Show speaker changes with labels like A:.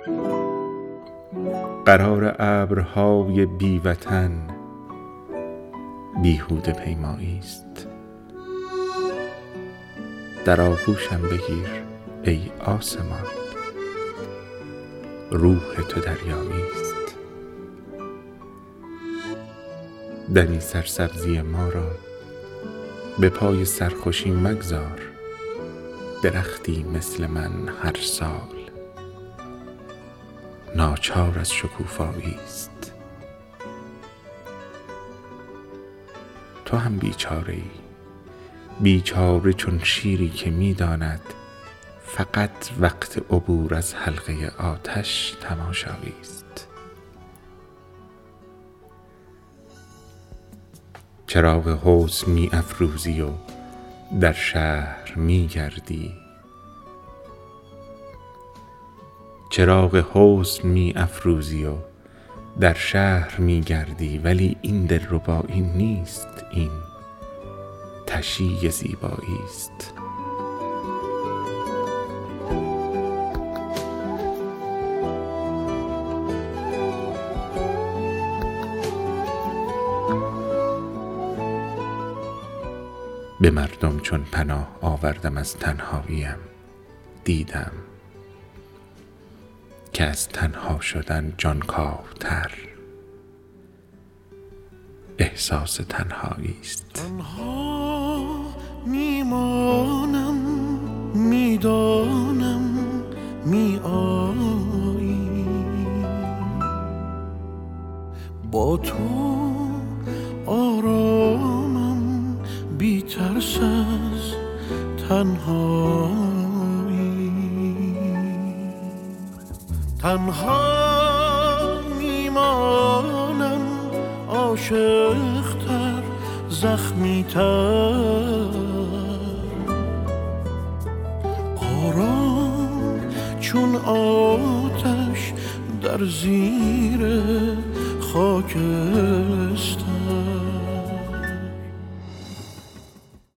A: قرار ابرهای بی وطن بیهوده پیمایی است. در آغوشم بگیر ای آسمان، روح تو دریایی است. دمی سرسبزی ما را به پای سرخوشی مگذار، درختی مثل من هر سال ناچار از شکوفایی است. تو هم بیچاره ای، بیچاره چون شیری که می‌داند فقط وقت عبور از حلقه آتش تماشایی است. چراغ حسن می افروزی و در شهر می گردی، چراغ حسن می افروزی و در شهر می گردی، ولی این دلربایی نیست، این تشییع زیبایی است. به مردم چون پناه آوردم از تنهاییم، دیدم که از تنها شدن جانکاوتر احساس تنهایی است.
B: تنها میمانم، میدانم میآیی، با تو آرامم، بی ترس از تنهایی. تنها میمانم، عاشق‌تر، زخمی‌تر، آرام چون آتش در زیر خاکستر.